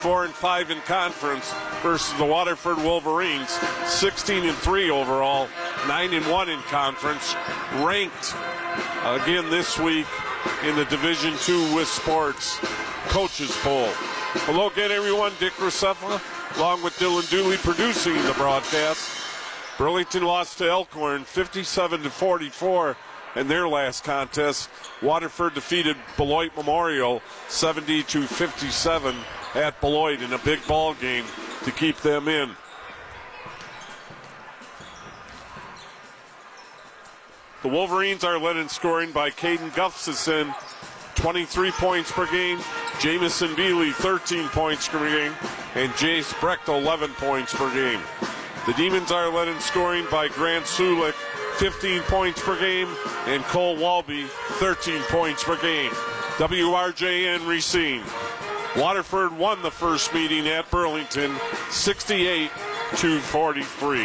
4-5 in conference versus the Waterford Wolverines, 16-3 overall, 9-1 in conference, ranked again this week in the Division II WIS Sports Coaches Poll. Hello again, everyone. Dick Roussefa, along with Dylan Dooley, producing the broadcast. Burlington lost to Elkhorn 57-44 in their last contest. Waterford defeated Beloit Memorial 70-57 at Beloit in a big ball game to keep them in. The Wolverines are led in scoring by Caden Gustafson, 23 points per game, Jamison Bealey, 13 points per game, and Jace Brecht, 11 points per game. The Demons are led in scoring by Grant Sulik, 15 points per game, and Cole Walby, 13 points per game. WRJN Racine. Waterford won the first meeting at Burlington, 68-43.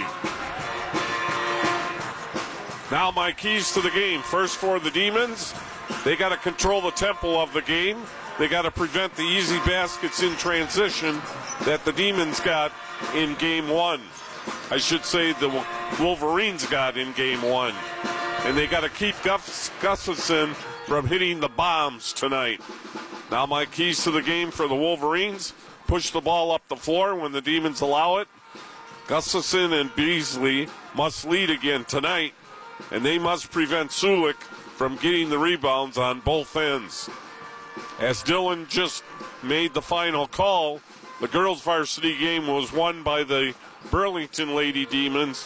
Now my keys to the game. First for the Demons, they got to control the tempo of the game. They got to prevent the easy baskets in transition that the Demons got in game one. I should say the Wolverines got in game one. And they got to keep Gustafson from hitting the bombs tonight. Now my keys to the game for the Wolverines: push the ball up the floor when the Demons allow it. Gustafson and Beasley must lead again tonight, and they must prevent Sulik from getting the rebounds on both ends. As Dylan just made the final call, the girls' varsity game was won by the Burlington Lady Demons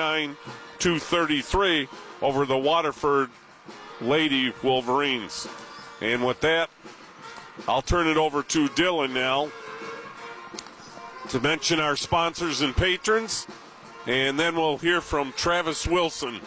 39-33 over the Waterford Lady Wolverines. And with that, I'll turn it over to Dylan now to mention our sponsors and patrons, and then we'll hear from Travis Wilson.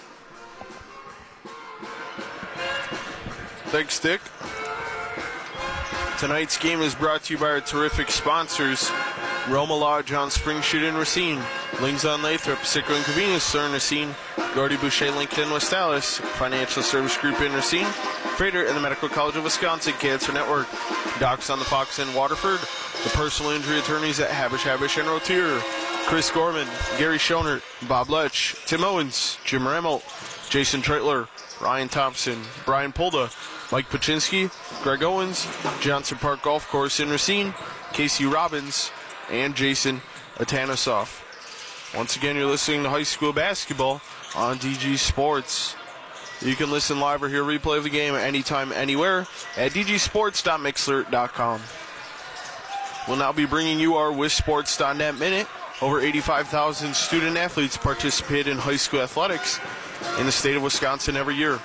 Thanks, Dick. Tonight's game is brought to you by our terrific sponsors: Roma Lodge on Spring Street in Racine, Lings on Lathrop, Sicko and Convenience Store in Racine, Gordy Boucher Lincoln in West Dallas, Financial Service Group in Racine, Freighter and the Medical College of Wisconsin Cancer Network, Docs on the Fox in Waterford, the personal injury attorneys at Habish and Rotier, Chris Gorman, Gary Schoner, Bob Lech, Tim Owens, Jim Rammel, Jason Treitler, Ryan Thompson, Brian Polda, Mike Paczynski, Greg Owens, Johnson Park Golf Course in Racine, Casey Robbins, and Jason Atanasoff. Once again, you're listening to high school basketball on DG Sports. You can listen live or hear a replay of the game anytime, anywhere at dgsports.mixler.com. We'll now be bringing you our WISSports.net Minute. Over 85,000 student athletes participate in high school athletics in the state of Wisconsin every year.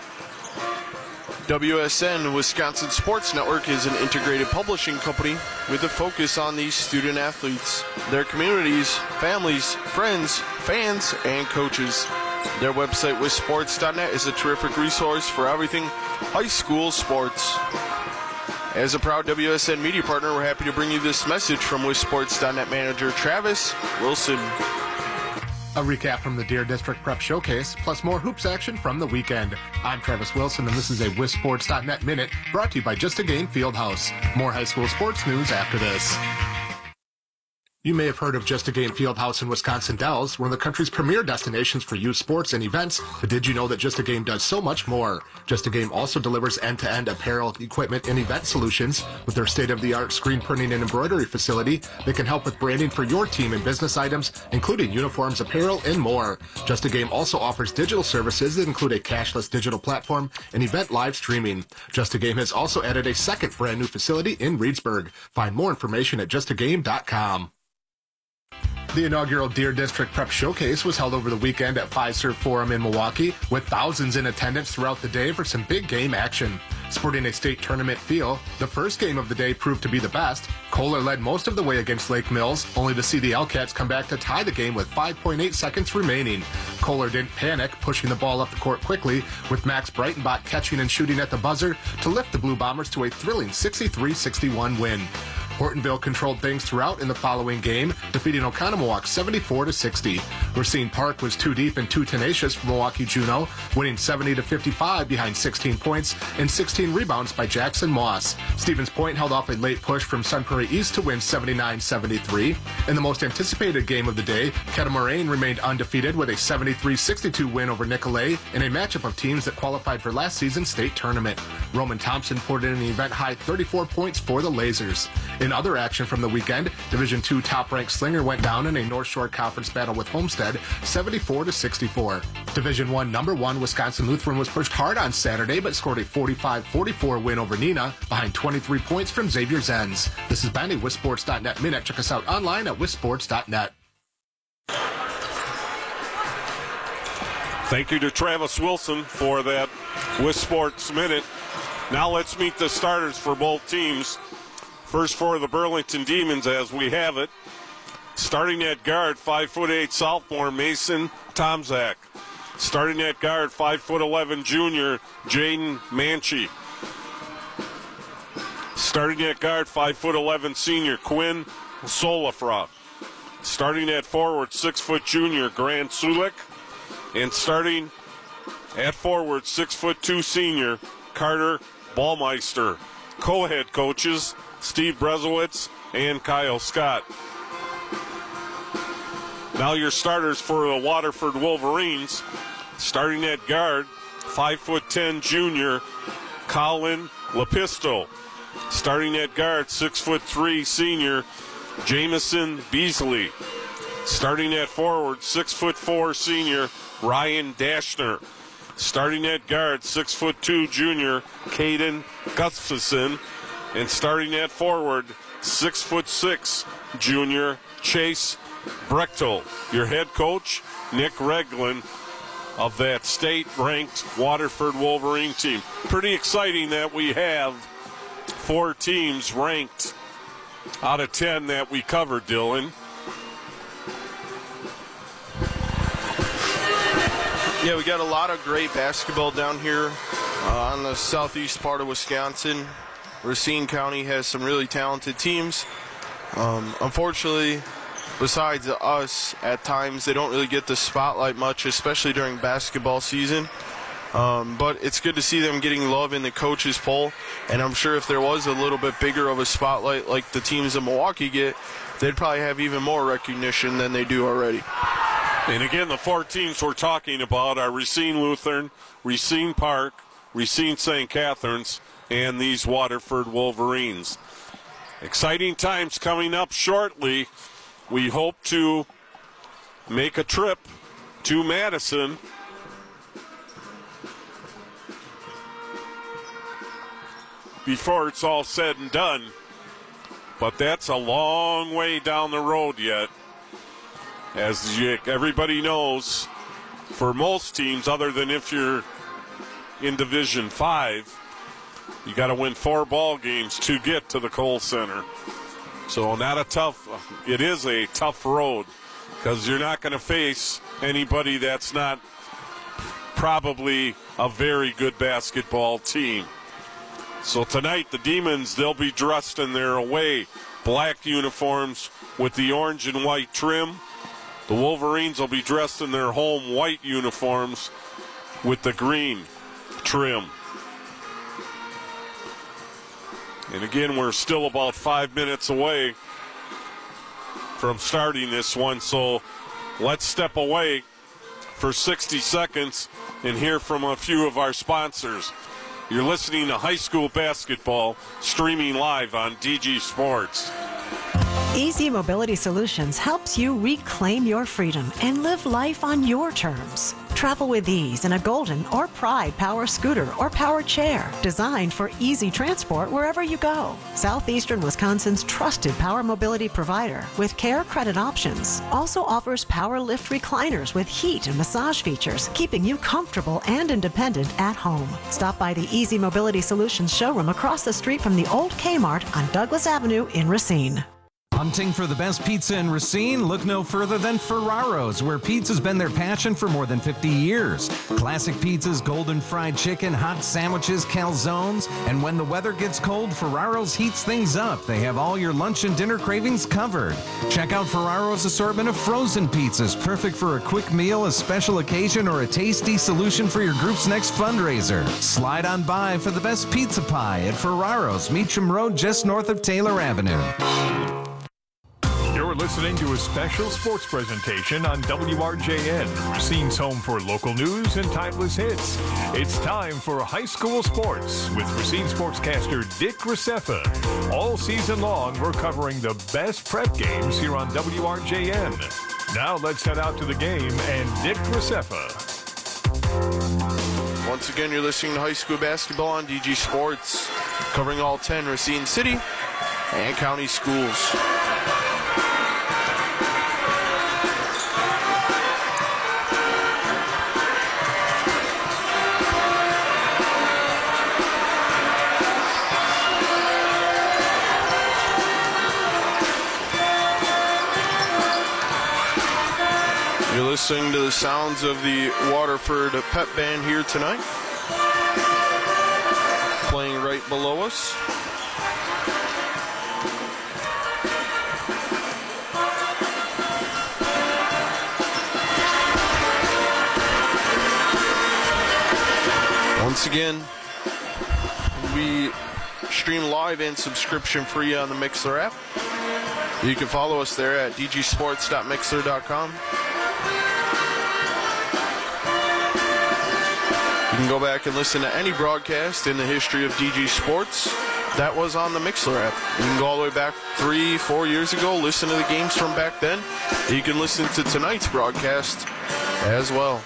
WSN, Wisconsin Sports Network, is an integrated publishing company with a focus on these student athletes, their communities, families, friends, fans, and coaches. Their website, WISSports.net, is a terrific resource for everything high school sports. As a proud WSN media partner, we're happy to bring you this message from WISSports.net manager Travis Wilson. A recap from the Deer District Prep Showcase, plus more hoops action from the weekend. I'm Travis Wilson, and this is a WISSports.net Minute brought to you by Just a Game Fieldhouse. More high school sports news after this. You may have heard of Just a Game Fieldhouse in Wisconsin Dells, one of the country's premier destinations for youth sports and events, but did you know that Just a Game does so much more? Just a Game also delivers end-to-end apparel, equipment, and event solutions. With their state-of-the-art screen printing and embroidery facility, they can help with branding for your team and business items, including uniforms, apparel, and more. Just a Game also offers digital services that include a cashless digital platform and event live streaming. Just a Game has also added a second brand new facility in Reedsburg. Find more information at justagame.com. The inaugural Deer District Prep Showcase was held over the weekend at Fiserv Forum in Milwaukee, with thousands in attendance throughout the day for some big game action. Sporting a state tournament feel, the first game of the day proved to be the best. Kohler led most of the way against Lake Mills, only to see the Elcats come back to tie the game with 5.8 seconds remaining. Kohler didn't panic, pushing the ball up the court quickly, with Max Breitenbach catching and shooting at the buzzer to lift the Blue Bombers to a thrilling 63-61 win. Hortonville controlled things throughout in the following game, defeating Oconomowoc 74-60. Racine Park was too deep and too tenacious for Milwaukee Juneau, winning 70-55 behind 16 points and 16 rebounds by Jackson Moss. Stevens Point held off a late push from Sun Prairie East to win 79-73. In the most anticipated game of the day, Kettle-Moraine remained undefeated with a 73-62 win over Nicolet in a matchup of teams that qualified for last season's state tournament. Roman Thompson poured in an event-high 34 points for the Lasers. In other action from the weekend, Division II top-ranked Slinger went down in a North Shore Conference battle with Homestead, 74-64. Division I number 1 Wisconsin Lutheran was pushed hard on Saturday, but scored a 45-44 win over Neenah behind 23 points from Xavier Zenz. This has been a WisSports.net Minute. Check us out online at WisSports.net. Thank you to Travis Wilson for that WisSports Minute. Now let's meet the starters for both teams. First for the Burlington Demons as we have it. Starting at guard, 5'8" sophomore Mason Tomzak. Starting at guard, 5'11" junior Jaden Manchie. Starting at guard, 5'11" senior Quinn Solafra. Starting at forward, 6' junior Grant Sulik. And starting at forward, 6'2" senior Carter Ballmeister. Co-head coaches Steve Brezowitz and Kyle Scott. Now your starters for the Waterford Wolverines. Starting at guard, 5'10" junior Colin Lepisto. Starting at guard, 6'3" senior Jamison Beasley. Starting at forward, 6'4" senior Ryan Dashner. Starting at guard, 6'2" junior Caden Gustafson. And starting at forward, 6'6" junior Chase Brechtel. Your head coach, Nick Reglin, of that state-ranked Waterford Wolverine team. Pretty exciting that we have 4 teams ranked out of 10 that we covered, Dylan. Yeah, we got a lot of great basketball down here on the southeast part of Wisconsin. Racine County has some really talented teams. Unfortunately, besides us, at times they don't really get the spotlight much, especially during basketball season. But it's good to see them getting love in the coaches poll. And I'm sure if there was a little bit bigger of a spotlight like the teams in Milwaukee get, they'd probably have even more recognition than they do already. And again, the 4 teams we're talking about are Racine Lutheran, Racine Park, Racine St. Catharines, and these Waterford Wolverines. Exciting times coming up shortly. We hope to make a trip to Madison before it's all said and done. But that's a long way down the road yet. As everybody knows, for most teams, other than if you're in Division 5, you got to win 4 ball games to get to the Kohl Center. So it is a tough road because you're not going to face anybody that's not probably a very good basketball team. So tonight, the Demons, they'll be dressed in their away black uniforms with the orange and white trim. The Wolverines will be dressed in their home white uniforms with the green trim. And again, we're still about 5 minutes away from starting this one, so let's step away for 60 seconds and hear from a few of our sponsors. You're listening to high school basketball streaming live on DG Sports. Easy Mobility Solutions helps you reclaim your freedom and live life on your terms. Travel with ease in a Golden or Pride power scooter or power chair designed for easy transport wherever you go. Southeastern Wisconsin's trusted power mobility provider with care credit options also offers power lift recliners with heat and massage features, keeping you comfortable and independent at home. Stop by the Easy Mobility Solutions showroom across the street from the old Kmart on Douglas Avenue in Racine. Hunting for the best pizza in Racine? Look no further than Ferraro's, where pizza's been their passion for more than 50 years. Classic pizzas, golden fried chicken, hot sandwiches, calzones, and when the weather gets cold, Ferraro's heats things up. They have all your lunch and dinner cravings covered. Check out Ferraro's assortment of frozen pizzas, perfect for a quick meal, a special occasion, or a tasty solution for your group's next fundraiser. Slide on by for the best pizza pie at Ferraro's, Meacham Road, just north of Taylor Avenue. You're listening to a special sports presentation on WRJN, Racine's home for local news and timeless hits. It's time for high school sports with Racine sportscaster Dick Graceffa. All season long, we're covering the best prep games here on WRJN. Now let's head out to the game and Dick Graceffa. Once again, you're listening to high school basketball on DG Sports, covering all 10 Racine City and County schools. You're listening to the sounds of the Waterford Pep Band here tonight, playing right below us. Once again, we stream live and subscription free on the Mixler app. You can follow us there at dgsports.mixler.com. You can go back and listen to any broadcast in the history of DG Sports that was on the Mixler app. You can go all the way back 3-4 years ago, listen to the games from back then. You can listen to tonight's broadcast as well.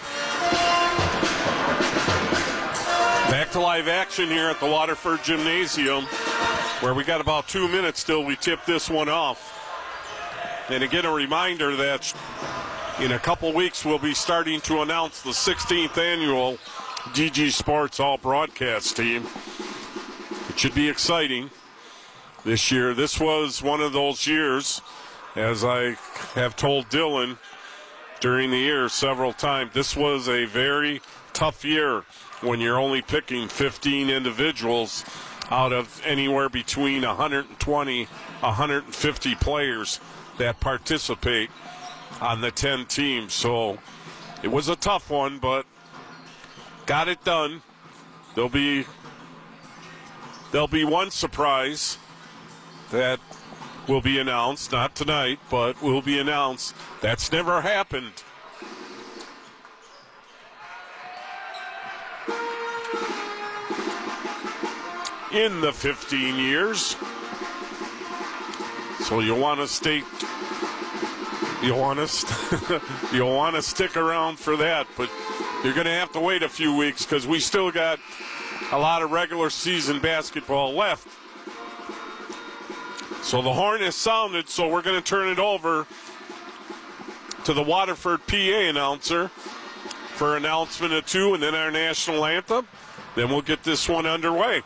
Back to live action here at the Waterford Gymnasium, where we got about 2 minutes till we tip this one off. And again, a reminder that in a couple weeks we'll be starting to announce the 16th annual DG Sports All Broadcast team. It should be exciting this year. This was one of those years, as I have told Dylan during the year several times, this was a very tough year when you're only picking 15 individuals out of anywhere between 120, 150 players that participate on the 10 teams. So it was a tough one, but got it done. There'll be one surprise that will be announced, not tonight, but will be announced. That's never happened. In the 15 years. So you'll want to stick around for that, but you're going to have to wait a few weeks because we still got a lot of regular season basketball left. So the horn has sounded, so we're going to turn it over to the Waterford PA announcer for announcement of 2 and then our national anthem. Then we'll get this one underway.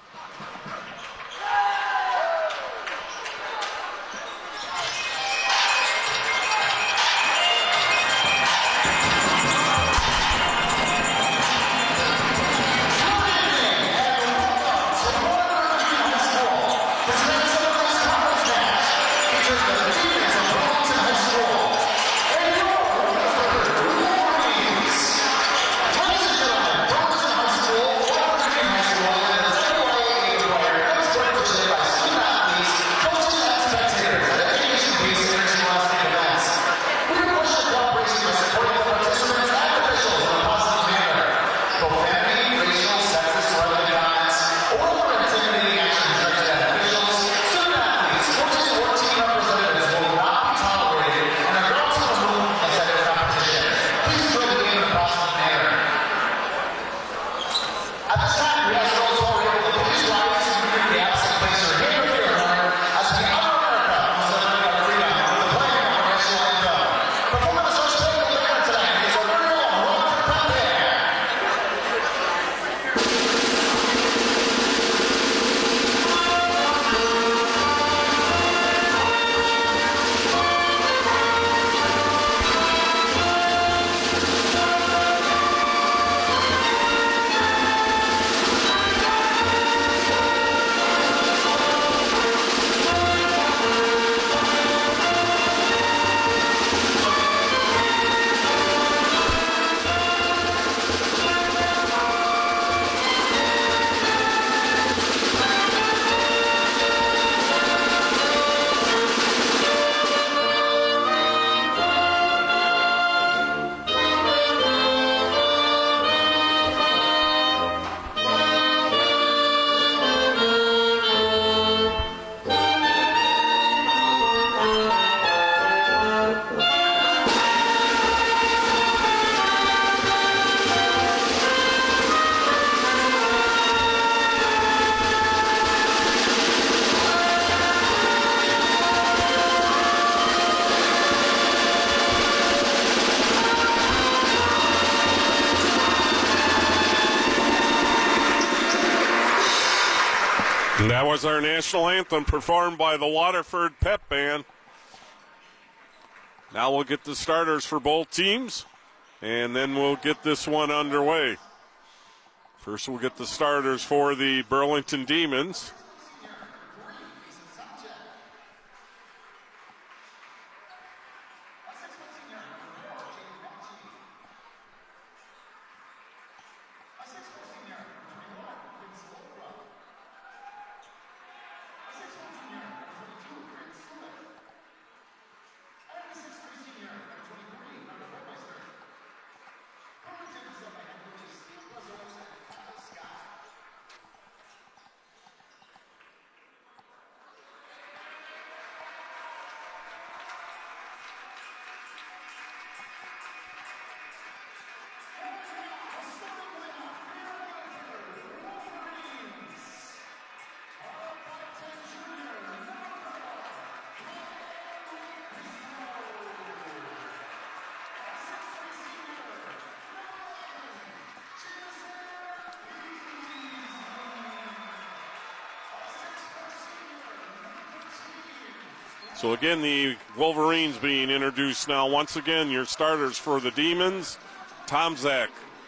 That was our national anthem performed by the Waterford Pep Band. Now we'll get the starters for both teams, and then we'll get this one underway. First, we'll get the starters for the Burlington Demons. So again, the Wolverines being introduced now. Once again, your starters for the Demons: Tomczak,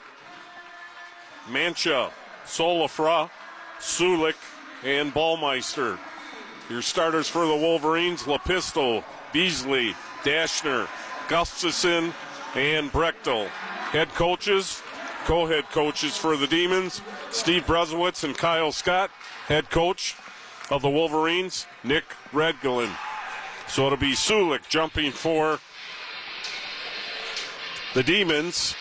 Mancha, Solifra, Sulik, and Ballmeister. Your starters for the Wolverines: Lepisto, Beasley, Dashner, Gustafson, and Brechtel. Head coaches, co-head coaches for the Demons: Steve Brezowitz and Kyle Scott. Head coach of the Wolverines, Nick Redgelen. So it'll be Sulik jumping for the Demons.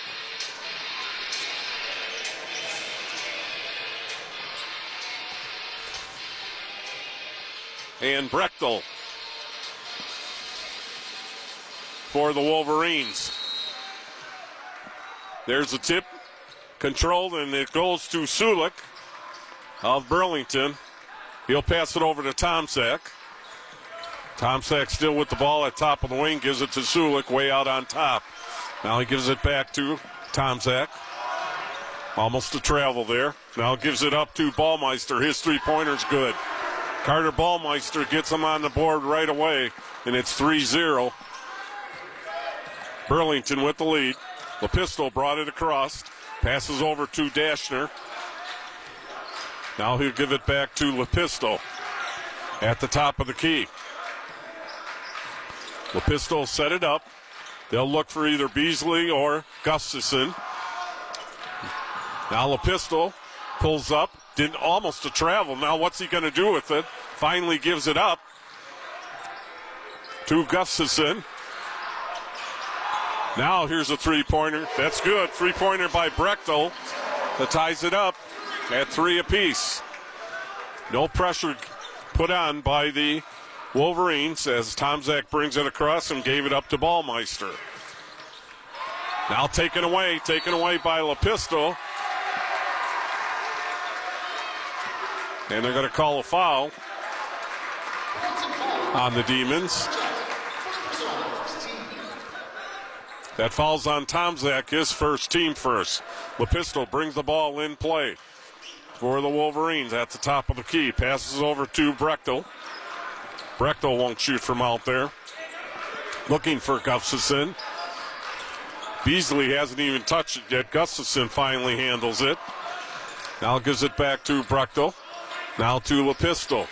And Brechtel for the Wolverines. There's the tip, controlled, and it goes to Sulik of Burlington. He'll pass it over to Tomczak. Tomczak still with the ball at top of the wing, gives it to Sulik way out on top. Now he gives it back to Tomczak. Almost a travel there. Now gives it up to Ballmeister. His three-pointer's good. Carter Ballmeister gets him on the board right away, and it's 3-0. Burlington with the lead. Lepisto brought it across. Passes over to Dashner. Now he'll give it back to Lepisto at the top of the key. Lepisto set it up. They'll look for either Beasley or Gustafson. Now Lepisto pulls up. Did almost a travel. Now what's he going to do with it? Finally gives it up to Gustafson. Now here's a three-pointer. That's good. Three-pointer by Brechtel that ties it up at 3 apiece. No pressure put on by the Wolverines as Tomczak brings it across and gave it up to Ballmeister. Now taken away by Lepisto. And they're going to call a foul on the Demons. That falls on Tomczak, his first, team first. Lepisto brings the ball in play for the Wolverines at the top of the key. Passes over to Brechtel. Brechtel won't shoot from out there. Looking for Gustafson. Beasley hasn't even touched it yet. Gustafson finally handles it. Now gives it back to Brechtel. Now to Lepisto.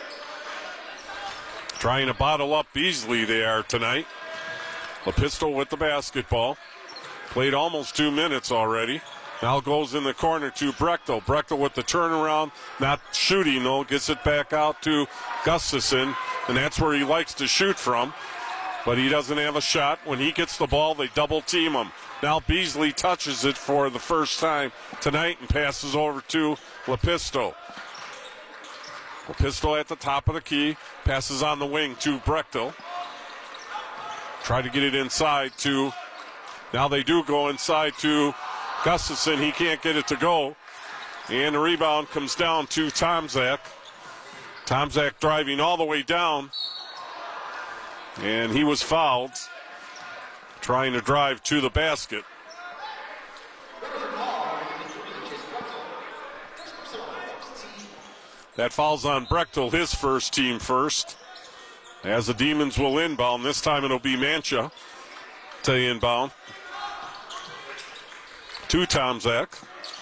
Trying to bottle up Beasley they are tonight. Lepisto with the basketball. Played almost 2 minutes already. Now goes in the corner to Brechtel. Brechtel with the turnaround. Not shooting though. Gets it back out to Gustafson. And that's where he likes to shoot from. But he doesn't have a shot. When he gets the ball, they double team him. Now Beasley touches it for the first time tonight and passes over to Lepisto. Lepisto at the top of the key. Passes on the wing to Brechtel. Try to get it inside to, now they do go inside to Gustafson. He can't get it to go. And the rebound comes down to Tomczak. Tomczak driving all the way down. And he was fouled trying to drive to the basket. That falls on Brechtel, his first, team first. As the Demons will inbound. This time it'll be Mancha to inbound. To Tomzak.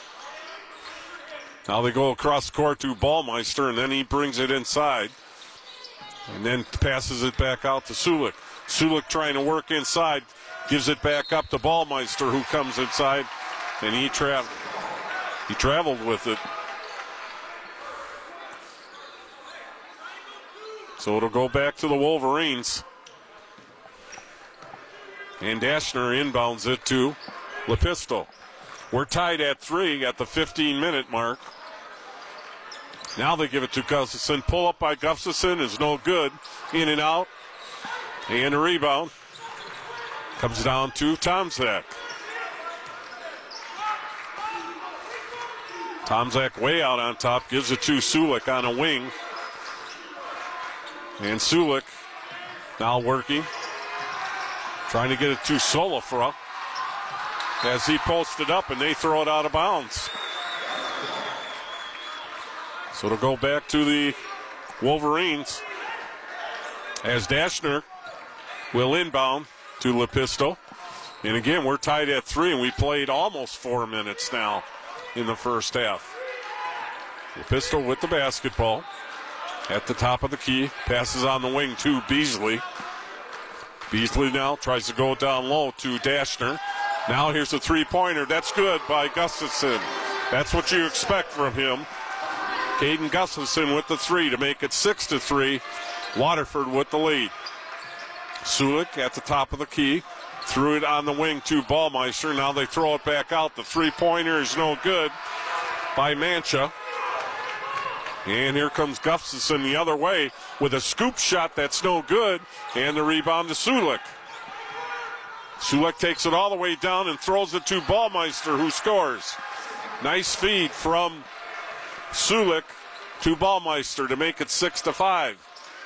Now they go across the court to Ballmeister, and then he brings it inside. And then passes it back out to Sulik. Sulik trying to work inside. Gives it back up to Ballmeister, who comes inside. And he traveled with it. So it'll go back to the Wolverines. And Dashner inbounds it to Lepisto. We're tied at 3 at the 15-minute mark. Now they give it to Gustafson. Pull up by Gustafson is no good. In and out. And a rebound. Comes down to Tomzak. Tomzak way out on top. Gives it to Sulik on a wing. And Sulik now working. Trying to get it to Solifra. As he posted up and they throw it out of bounds. So it'll go back to the Wolverines. As Dashner will inbound to Lepisto. And again, we're tied at 3 and we played almost 4 minutes now in the first half. Lepisto with the basketball. At the top of the key. Passes on the wing to Beasley. Beasley now tries to go down low to Dashner. Now here's a three-pointer. That's good by Gustafson. That's what you expect from him. Caden Gustafson with the 3 to make it 6-3. Waterford with the lead. Sulik at the top of the key. Threw it on the wing to Ballmeister. Now they throw it back out. The three-pointer is no good by Mancha. And here comes Gustafson the other way with a scoop shot that's no good. And the rebound to Sulik. Sulik takes it all the way down and throws it to Ballmeister, who scores. Nice feed from Sulik to Ballmeister to make it 6-5.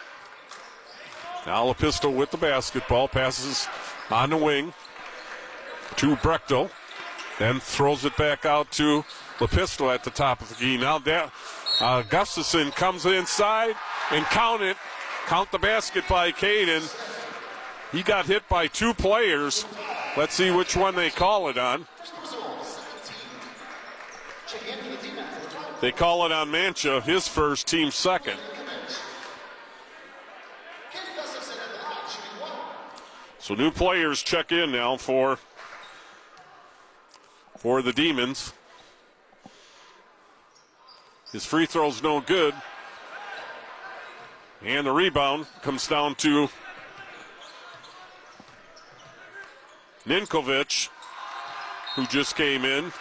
Now Lepisto with the basketball. Passes on the wing to Brechtel. Then throws it back out to Lepisto at the top of the key. Now Gustafson comes inside and count the basket by Caden. He got hit by 2 players. Let's see which one they call it on. They call it on Mancha, his first, team second. So new players check in now for the Demons. His free throw's no good. And the rebound comes down to Ninkovic, who just came in.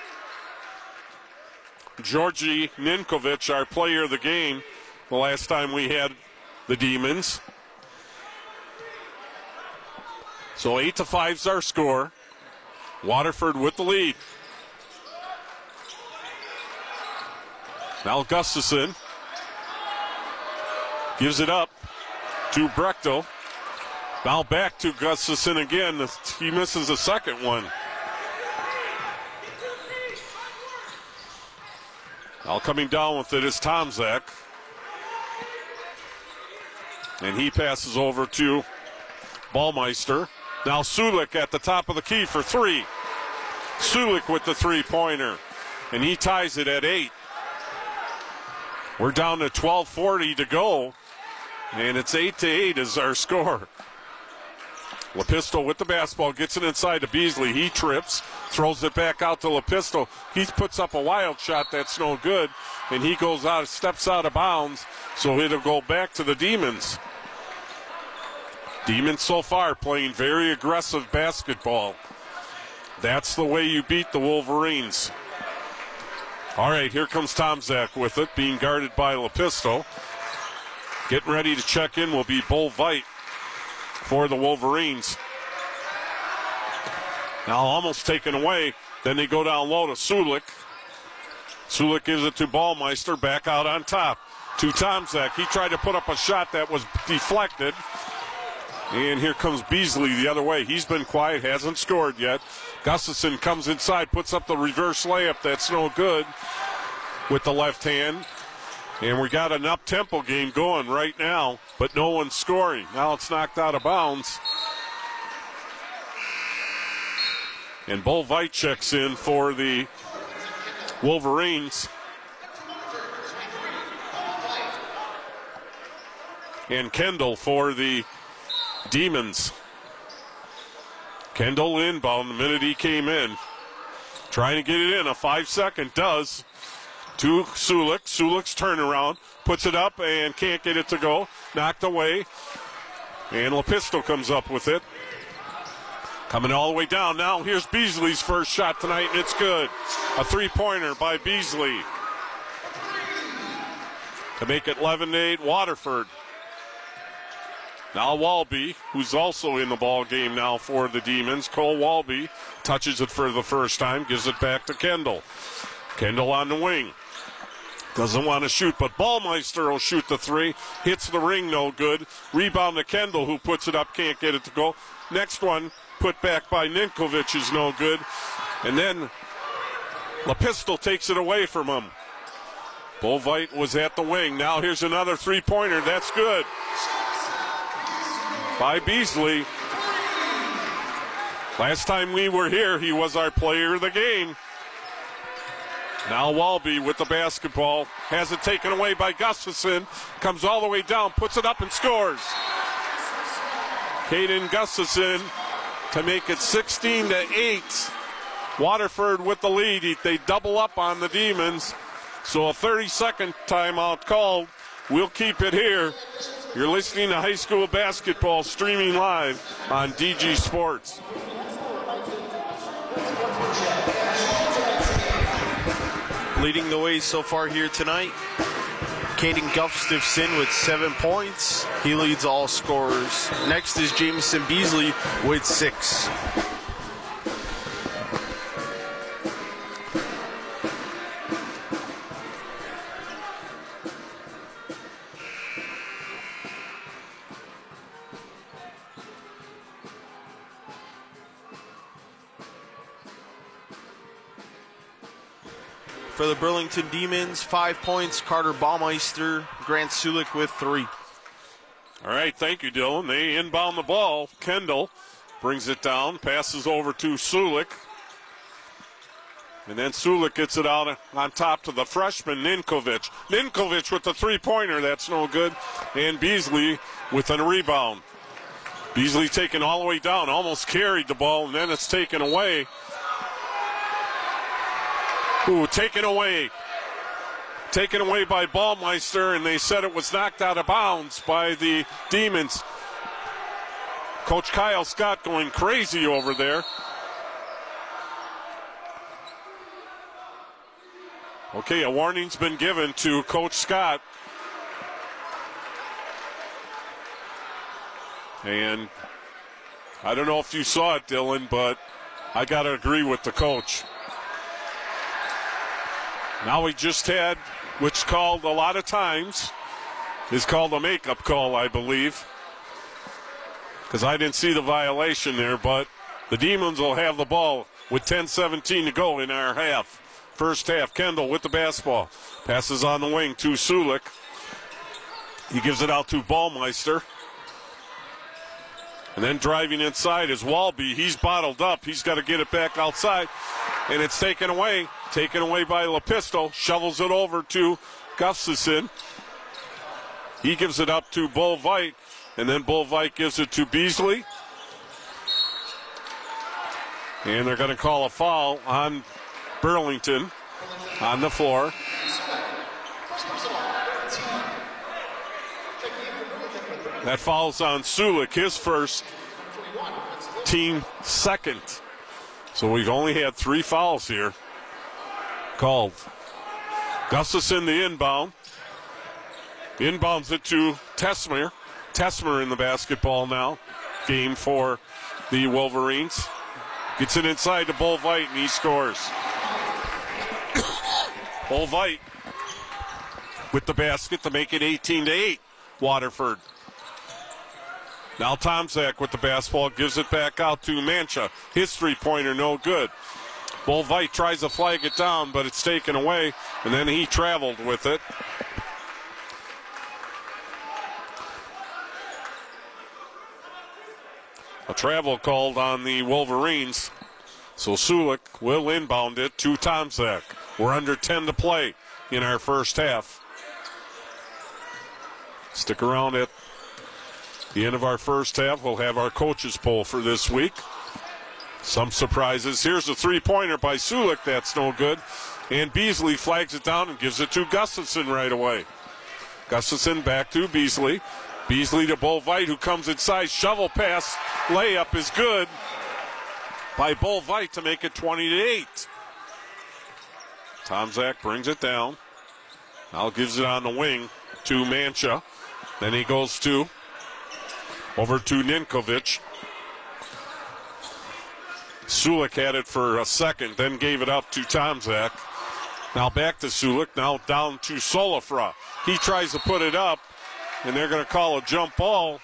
Georgi Ninkovic, our player of the game, the last time we had the Demons. So 8-5 is our score. Waterford with the lead. Now Gustafson gives it up to Brechtel. Now back to Gustafson again. He misses a second one. Now coming down with it is Tomzak. And he passes over to Ballmeister. Now Sulik at the top of the key for 3. Sulik with the three-pointer. And he ties it at 8. We're down to 12:40 to go. And it's 8-8 is our score. Lepisto with the basketball, gets it inside to Beasley. He trips, throws it back out to Lepisto. He puts up a wild shot that's no good, and he goes out, steps out of bounds, so it'll go back to the Demons. Demons so far playing very aggressive basketball. That's the way you beat the Wolverines. All right, here comes Tomzak with it, being guarded by Lepisto. Getting ready to check in will be Bull Veit for the Wolverines. Now almost taken away. Then they go down low to Sulik. Sulik gives it to Ballmeister, back out on top to Tomzak. He tried to put up a shot that was deflected. And here comes Beasley the other way. He's been quiet, hasn't scored yet. Gustafson comes inside, puts up the reverse layup that's no good with the left hand. And we got an up-tempo game going right now, but no one's scoring. Now it's knocked out of bounds. And Bo Veit checks in for the Wolverines. And Kendall for the Demons. Kendall inbound the minute he came in. Trying to get it in. A 5-second does. To Sulik. Sulik's turnaround. Puts it up and can't get it to go. Knocked away. And Lepisto comes up with it. Coming all the way down. Now here's Beasley's first shot tonight, and it's good. A three-pointer by Beasley to make it 11-8 Waterford. Now Walby, who's also in the ball game now for the Demons. Cole Walby touches it for the first time, gives it back to Kendall. Kendall on the wing. Doesn't want to shoot, but Ballmeister will shoot the three. Hits the ring, no good. Rebound to Kendall, who puts it up, can't get it to go. Next one, put back by Ninkovic, is no good. And then Lepisto takes it away from him. Bo Veit was at the wing. Now here's another three-pointer. That's good. By Beasley. Last time we were here, he was our player of the game. Now Walby with the basketball. Has it taken away by Gustafson. Comes all the way down, puts it up and scores. Caden Gustafson to make it 16-8. Waterford with the lead. They double up on the Demons. So a 30-second timeout called. We'll keep it here. You're listening to high school basketball streaming live on DG Sports. Leading the way so far here tonight, Caden Gustafson with 7 points. He leads all scorers. Next is Jameson Beasley with 6. For the Burlington Demons, 5 points, Carter Baumeister, Grant Sulik with 3. All right, thank you, Dylan. They inbound the ball. Kendall brings it down, passes over to Sulik. And then Sulik gets it out on top to the freshman, Ninkovic. Ninkovic with the three-pointer, that's no good. And Beasley with a rebound. Beasley taken all the way down, almost carried the ball, and then it's taken away. Ooh, taken away. Taken away by Ballmeister, and they said it was knocked out of bounds by the Demons. Coach Kyle Scott going crazy over there. Okay, a warning's been given to Coach Scott. And I don't know if you saw it, Dylan, but I got to agree with the coach. Now we just had, which called a lot of times, is called a makeup call, I believe. Because I didn't see the violation there, but the Demons will have the ball with 10:17 to go in our half. First half, Kendall with the basketball. Passes on the wing to Sulik. He gives it out to Ballmeister. And then driving inside is Walby. He's bottled up. He's got to get it back outside. And it's taken away. Taken away by Lepisto. Shovels it over to Gustafson. He gives it up to Bo Veit. And then Bo Veit gives it to Beasley. And they're going to call a foul on Burlington on the floor. That foul's on Sulik, his first, team second. So we've only had 3 fouls here called. Gustafson the inbound. Inbounds it to Tesmer. Tesmer in the basketball now. Game for the Wolverines. Gets it inside to Bo Veit and he scores. Bo Veit with the basket to make it 18-8. Waterford. Now Tomczak with the basketball, gives it back out to Mancha. His three-pointer, no good. Bo Veit tries to flag it down, but it's taken away, and then he traveled with it. A travel called on the Wolverines. So Sulik will inbound it to Tomczak. We're under 10 to play in our first half. Stick around at the end of our first half. We'll have our coaches poll for this week. Some surprises. Here's a three-pointer by Sulik. That's no good. And Beasley flags it down and gives it to Gustafson right away. Gustafson back to Beasley. Beasley to Bolvite, who comes inside. Shovel pass. Layup is good by Bolvite to make it 20-8. Tomczak brings it down. Now gives it on the wing to Mancha. Then he goes over to Ninkovic. Sulik had it for a second, then gave it up to Tomczak. Now back to Sulik, now down to Solifra. He tries to put it up, and they're going to call a jump ball.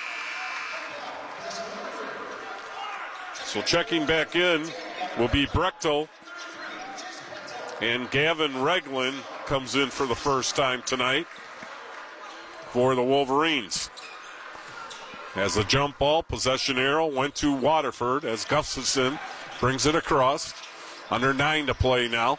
So checking back in will be Brechtel. And Gavin Regland comes in for the first time tonight for the Wolverines. As a jump ball, possession arrow went to Waterford as Gustafson brings it across. Under 9 to play now.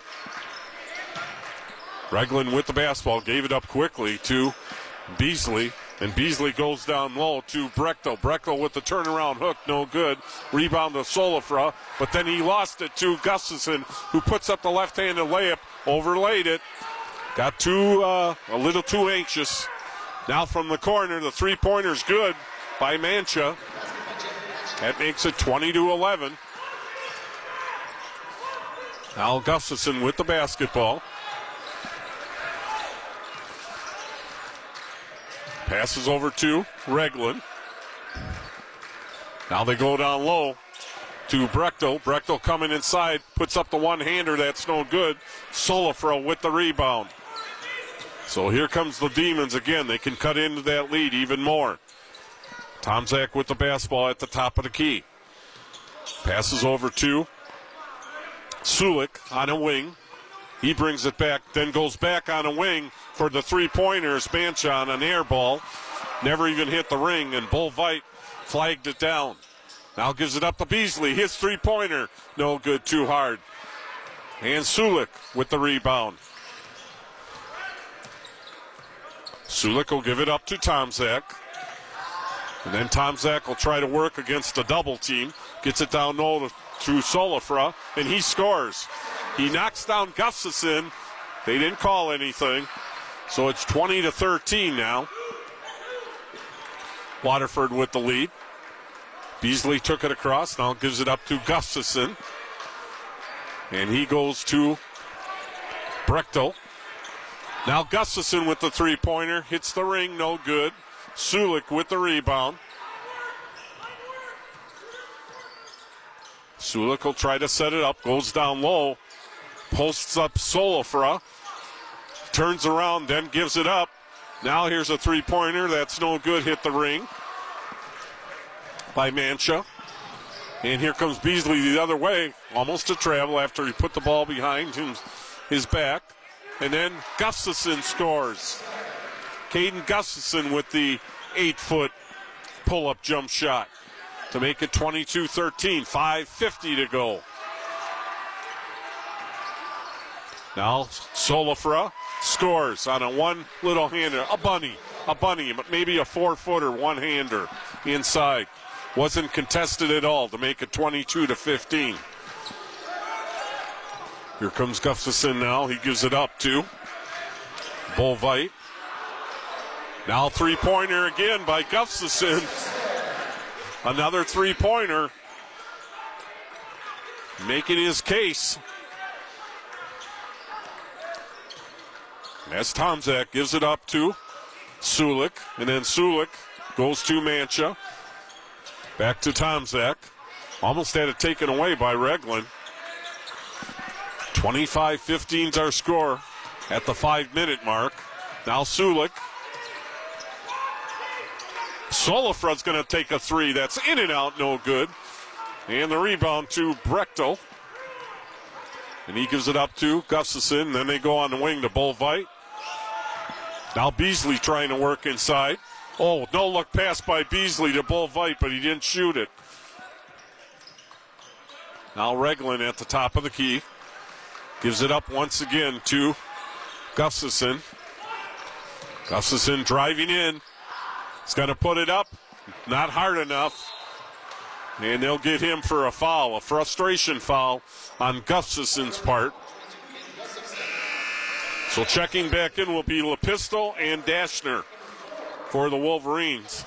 Regland with the basketball, gave it up quickly to Beasley. And Beasley goes down low to Brechtel. Brechtel with the turnaround hook, no good. Rebound to Solifra, but then he lost it to Gustafson, who puts up the left-handed layup, overlaid it. Got a little too anxious. Now from the corner, the three-pointer's good by Mancha. That makes it 20-11. Al Gustafson with the basketball. Passes over to Regland. Now they go down low to Brechtel. Brechtel coming inside, puts up the one-hander. That's no good. Solifra with the rebound. So here comes the Demons again. They can cut into that lead even more. Tomczak with the basketball at the top of the key. Passes over to Sulik on a wing. He brings it back, then goes back on a wing for the three-pointers. Mancha on an air ball. Never even hit the ring, and Bolvite flagged it down. Now gives it up to Beasley. His three-pointer, no good, too hard. And Sulik with the rebound. Sulik will give it up to Tomczak. And then Tomczak will try to work against the double team. Gets it down low to Solifra, and he scores. He knocks down Gustafson. They didn't call anything. So it's 20-13 now. Waterford with the lead. Beasley took it across. Now gives it up to Gustafson. And he goes to Brechtel. Now Gustafson with the three-pointer. Hits the ring, no good. Sulik with the rebound. Sulik will try to set it up. Goes down low. Posts up Solifra. Turns around, then gives it up. Now here's a three-pointer. That's no good. Hit the ring by Mancha. And here comes Beasley the other way. Almost a travel after he put the ball behind his back. And then Gustafson scores. Caden Gustafson with the 8-foot pull-up jump shot to make it 22-13. 5:50 to go. Now Solifra scores on a one little hander, a bunny, but maybe a 4-footer one-hander inside. Wasn't contested at all to make it 22-15. Here comes Gustafson now. He gives it up to Bolvite. Now three-pointer again by Gustafson. Another three-pointer. Making his case. As Tomczak gives it up to Sulik, and then Sulik goes to Mancha. Back to Tomczak. Almost had it taken away by Regland. 25-15 is our score at the 5-minute mark. Now Sulik. Solifra's going to take a three. That's in and out, no good. And the rebound to Brechtel. And he gives it up to Gustafson. Then they go on the wing to Bolvite. Now Beasley trying to work inside. Oh, no look pass by Beasley to Bolvite, but he didn't shoot it. Now Reglan at the top of the key. Gives it up once again to Gustafson. Gustafson driving in. He's going to put it up. Not hard enough. And they'll get him for a foul, a frustration foul on Gustafson's part. So checking back in will be Lepisto and Dashner for the Wolverines.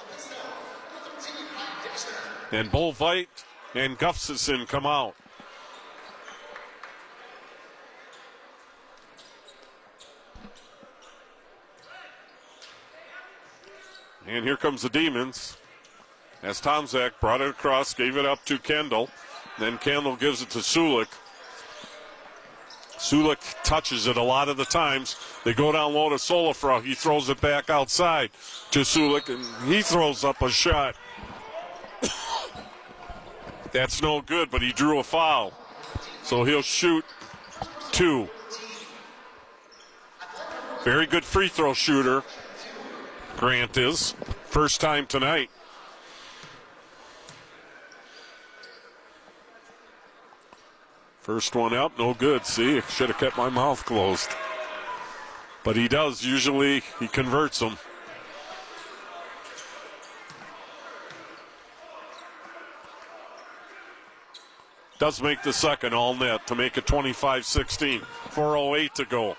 And Bolvite and Gustafson come out. And here comes the Demons. As Tomczak brought it across, gave it up to Kendall. Then Kendall gives it to Sulik. Sulik touches it a lot of the times. They go down low to Solifra. He throws it back outside to Sulik, and he throws up a shot. That's no good, but he drew a foul. So he'll shoot 2. Very good free throw shooter, Grant is. First time tonight. First one up, no good. See, I should have kept my mouth closed. But he does. Usually he converts them. Does make the second all net to make it 25-16. 4:08 to go.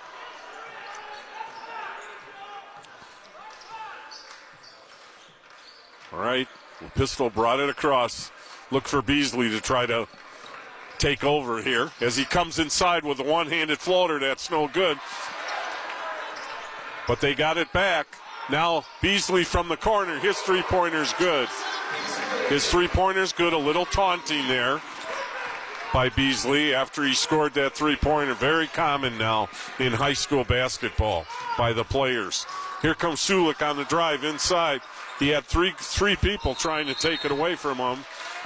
All right, Pistol brought it across. Look for Beasley to try to take over here as he comes inside with a one-handed floater. That's no good. But they got it back. Now Beasley from the corner. His three-pointer's good. His three-pointer's good. A little taunting there by Beasley after he scored that three-pointer. Very common now in high school basketball by the players. Here comes Sulik on the drive inside. He had three people trying to take it away from him.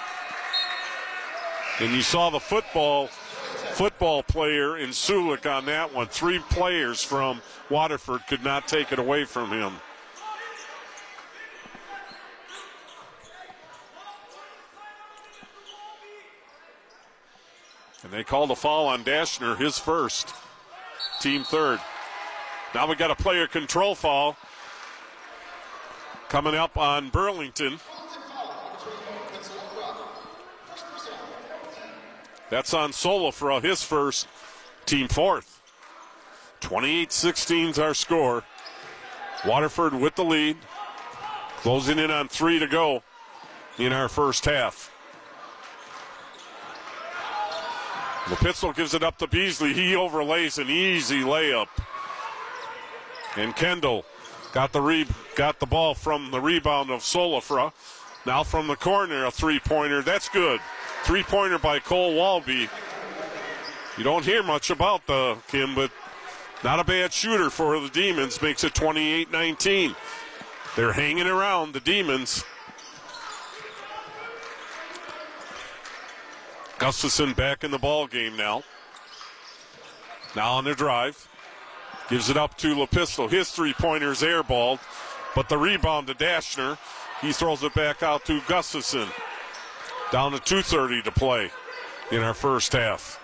And you saw the football player in Sulik on that one. 3 players from Waterford could not take it away from him. And they called a foul on Dashner, his first, team third. Now we got a player control foul coming up on Burlington. That's on Solifra, his first, team fourth. 28-16 is our score. Waterford with the lead. Closing in on 3 to go in our first half. Lepisto gives it up to Beasley. He overlays an easy layup. And Kendall got the ball from the rebound of Solifra. Now from the corner, a three-pointer. That's good. Three-pointer by Cole Walby. You don't hear much about Kim, but not a bad shooter for the Demons. Makes it 28-19. They're hanging around, the Demons. Gustafson back in the ball game now. Now on the drive. Gives it up to Lepisto. His three-pointer's airballed, but the rebound to Dashner. He throws it back out to Gustafson. Down to 2:30 to play in our first half.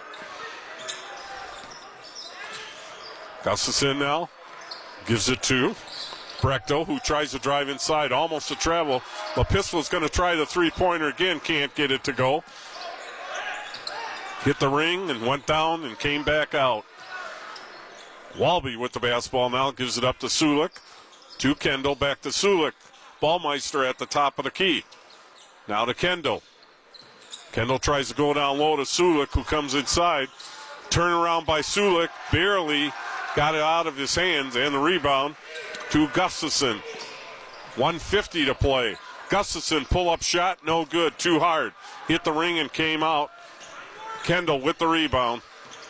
Gustafson now gives it to Brechtel, who tries to drive inside, almost to travel. Lepisto's going to try the three-pointer again, can't get it to go. Hit the ring and went down and came back out. Walby with the basketball now, gives it up to Sulik. To Kendall, back to Sulik. Ballmeister at the top of the key. Now to Kendall. Kendall tries to go down low to Sulik, who comes inside. Turnaround by Sulik, barely got it out of his hands, and the rebound to Gustafson. 1:50 to play. Gustafson, pull-up shot, no good, too hard. Hit the ring and came out. Kendall with the rebound.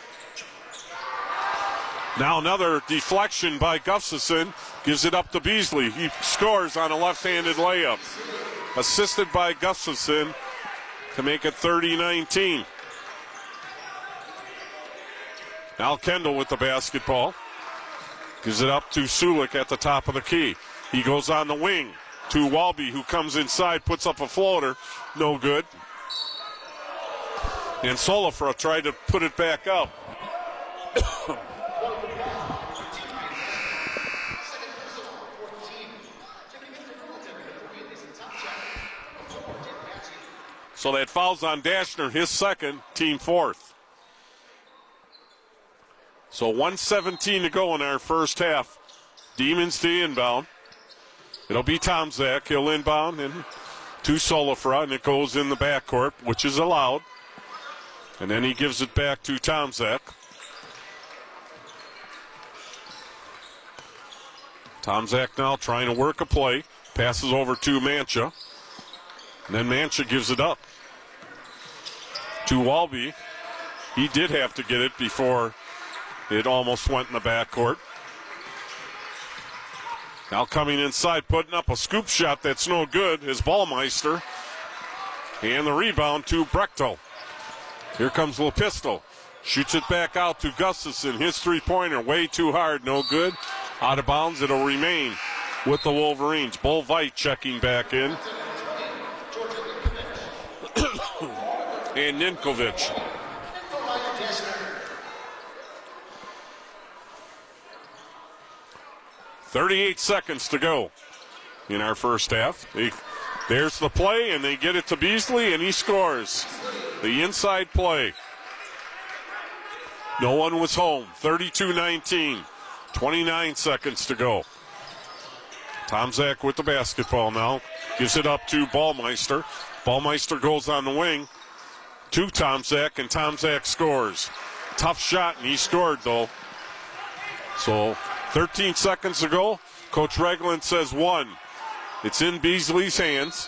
Now another deflection by Gustafson. Gives it up to Beasley. He scores on a left-handed layup. Assisted by Gustafson to make it 30-19. Now Kendall with the basketball. Gives it up to Sulik at the top of the key. He goes on the wing to Walby, who comes inside, puts up a floater. No good. And Solifra tried to put it back up. So that foul's on Dashner, his second, team fourth. So 1:17 to go in our first half. Demons to inbound. It'll be Tomczak. He'll inbound and to Solifra, and it goes in the backcourt, which is allowed. And then he gives it back to Tomczak. Tomczak now trying to work a play. Passes over to Mancha. And then Mancha gives it up to Walby. He did have to get it before it almost went in the backcourt. Now coming inside, putting up a scoop shot that's no good is Ballmeister. And the rebound to Brechtel. Here comes Lepisto. Shoots it back out to Gustafson. His three-pointer way too hard, no good. Out of bounds, it'll remain with the Wolverines. Bolvite checking back in. And Ninkovic. .38 seconds to go in our first half. There's the play, and they get it to Beasley, and he scores. The inside play. No one was home. 32-19. 29 seconds to go. Tomczak with the basketball now. Gives it up to Ballmeister. Ballmeister goes on the wing to Tomczak, and Tomczak scores. Tough shot, and he scored, though. So 13 seconds to go. Coach Regland says one. It's in Beasley's hands.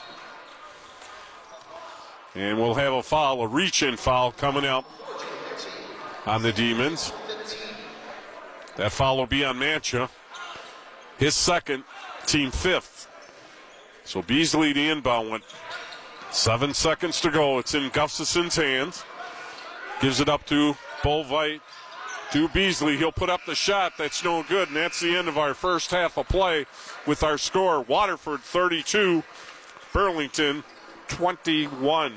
And we'll have a foul, a reach-in foul coming out on the Demons. That foul will be on Mancha. His second, team fifth. So Beasley, the inbound, went 7 seconds to go. It's in Gustafson's hands. Gives it up to Bolvite, to Beasley. He'll put up the shot. That's no good, and that's the end of our first half of play with our score. Waterford 32, Burlington 21.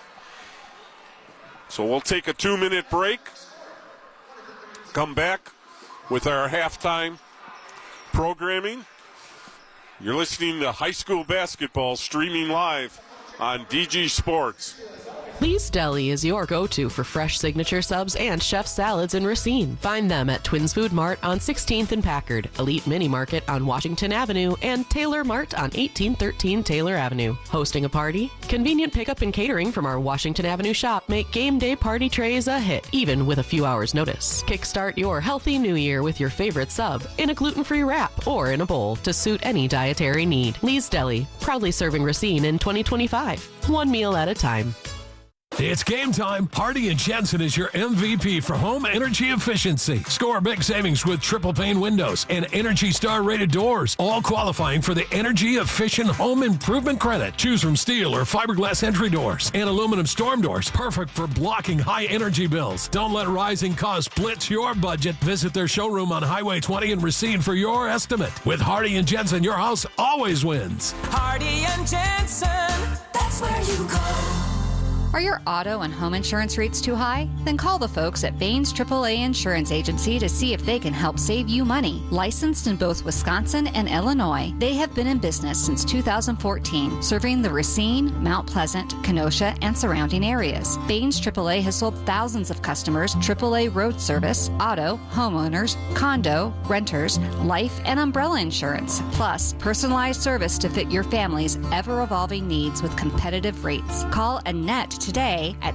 So we'll take a 2-minute break. Come back with our halftime programming. You're listening to high school basketball streaming live on DG Sports. Lee's Deli is your go-to for fresh signature subs and chef salads in Racine. Find them at Twins Food Mart on 16th and Packard, Elite Mini Market on Washington Avenue, and Taylor Mart on 1813 Taylor Avenue. Hosting a party? Convenient pickup and catering from our Washington Avenue shop make game day party trays a hit, even with a few hours' notice. Kickstart your healthy new year with your favorite sub in a gluten-free wrap or in a bowl to suit any dietary need. Lee's Deli, proudly serving Racine in 2025. One meal at a time. It's game time. Hardy & Jensen is your MVP for home energy efficiency. Score big savings with triple pane windows and Energy Star rated doors, all qualifying for the Energy Efficient Home Improvement Credit. Choose from steel or fiberglass entry doors and aluminum storm doors, perfect for blocking high energy bills. Don't let rising costs blitz your budget. Visit their showroom on Highway 20 in Racine for your estimate. With Hardy & Jensen, your house always wins. Hardy & Jensen, that's where you go. Are your auto and home insurance rates too high? Then call the folks at Baines AAA Insurance Agency to see if they can help save you money. Licensed in both Wisconsin and Illinois, they have been in business since 2014, serving the Racine, Mount Pleasant, Kenosha, and surrounding areas. Baines AAA has sold thousands of customers AAA road service, auto, homeowners, condo, renters, life, and umbrella insurance, plus personalized service to fit your family's ever-evolving needs with competitive rates. Call Annette today at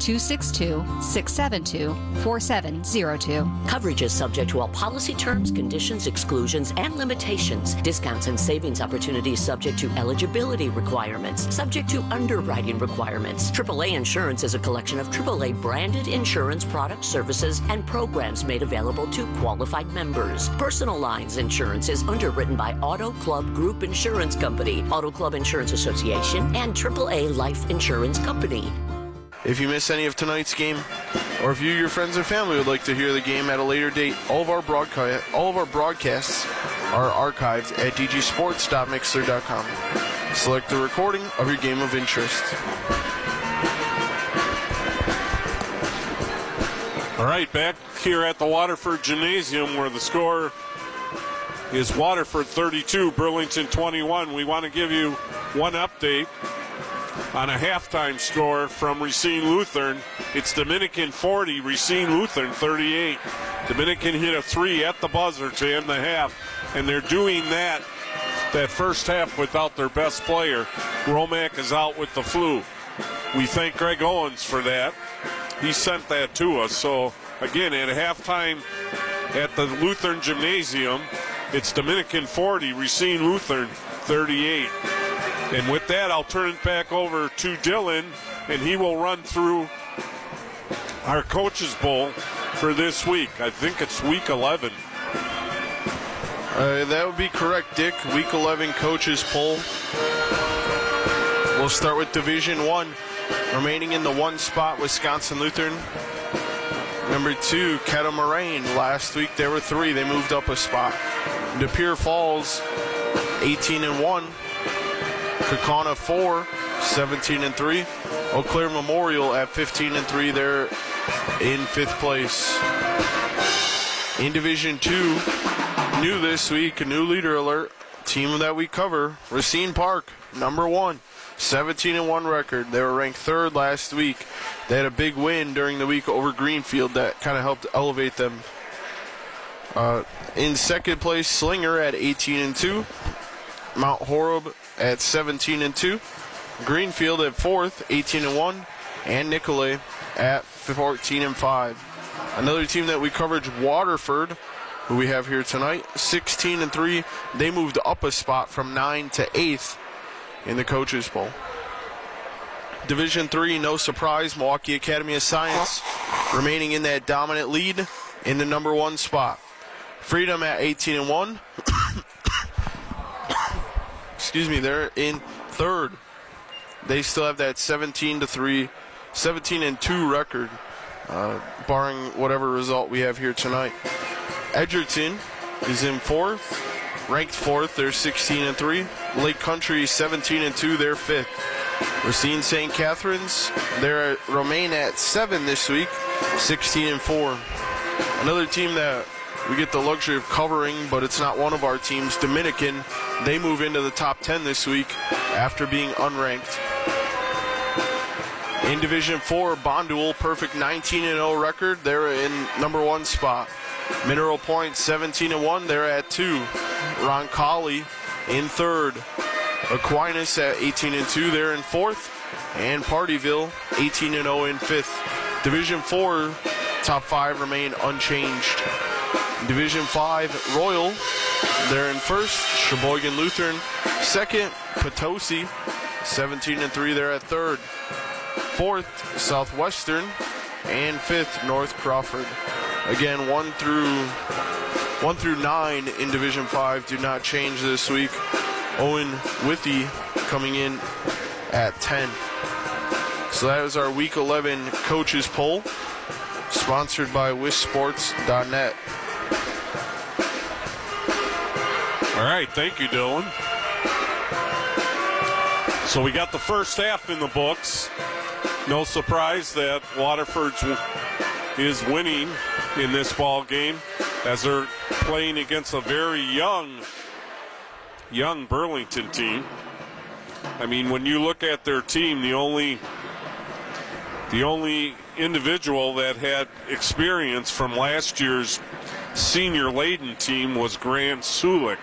262-672-4702. Coverage is subject to all policy terms, conditions, exclusions, and limitations. Discounts and savings opportunities subject to eligibility requirements, subject to underwriting requirements. AAA Insurance is a collection of AAA branded insurance products, services, and programs made available to qualified members. Personal lines insurance is underwritten by Auto Club Group Insurance Company, Auto Club Insurance Association, and AAA Life Insurance Company. If you miss any of tonight's game, or if you, your friends, or family would like to hear the game at a later date, all of our broadcasts are archived at dgsports.mixler.com. Select the recording of your game of interest. All right, back here at the Waterford Gymnasium where the score is Waterford 32, Burlington 21. We want to give you one update on a halftime score from Racine Lutheran. It's Dominican 40, Racine Lutheran 38. Dominican hit a 3 at the buzzer to end the half, and they're doing that first half without their best player. Romack is out with the flu. We thank Greg Owens for that. He sent that to us. So, again, at halftime at the Lutheran Gymnasium, it's Dominican 40, Racine Lutheran 38. And with that, I'll turn it back over to Dylan, and he will run through our Coaches Bowl for this week. I think it's week 11. That would be correct, Dick. Week 11 Coaches Poll. We'll start with Division 1. Remaining in the 1 spot, Wisconsin Lutheran. Number 2, Kettle Moraine. Last week they were 3. They moved up a spot. De Pere Falls, 18-1. Kaukauna 4, 17-3. Eau Claire Memorial at 15-3. They're in 5th place. In Division 2, new this week, a new leader alert. Team that we cover, Racine Park, number 1. 17-1 record. They were ranked 3rd last week. They had a big win during the week over Greenfield that kind of helped elevate them. In 2nd place, Slinger at 18-2. Mount Horeb at 17-2. Greenfield at 4th, 18-1. And Nicolay at 14-5. Another team that we covered, Waterford, who we have here tonight, 16-3. They moved up a spot from 9 to 8th in the Coaches Bowl. Division 3, no surprise, Milwaukee Academy of Science remaining in that dominant lead in the number 1 spot. Freedom at 18-1. Excuse me, they're in 3rd. They still have that 17-2 record, barring whatever result we have here tonight. Edgerton is in 4th. Ranked 4th, they're 16-3. Lake Country 17-2, they're 5th. Racine St. Catharines, they remain at 7 this week, 16-4. Another team that we get the luxury of covering, but it's not one of our teams, Dominican. They move into the top 10 this week after being unranked. In Division 4, Bondul, perfect 19-0 record. They're in number 1 spot. Mineral Point 17-1, they're at 2. Roncalli in 3rd. Aquinas at 18-2, they're in 4th. And Partyville 18-0 in 5th. Division 4, top 5 remain unchanged. Division 5, Royal, they're in 1st. Sheboygan Lutheran 2nd. Potosi 17-3, they're at 3rd. 4th, Southwestern. And 5th, North Crawford. Again, 1 through 9 in Division 5 do not change this week. Owen Withy coming in at 10. So that is our Week 11 Coaches Poll, sponsored by WisSports.net. All right, thank you, Dylan. So we got the first half in the books. No surprise that Waterford is winning in this ball game as they're playing against a very young Burlington team. I mean, when you look at their team, the only individual that had experience from last year's senior laden team was Grant Sulik.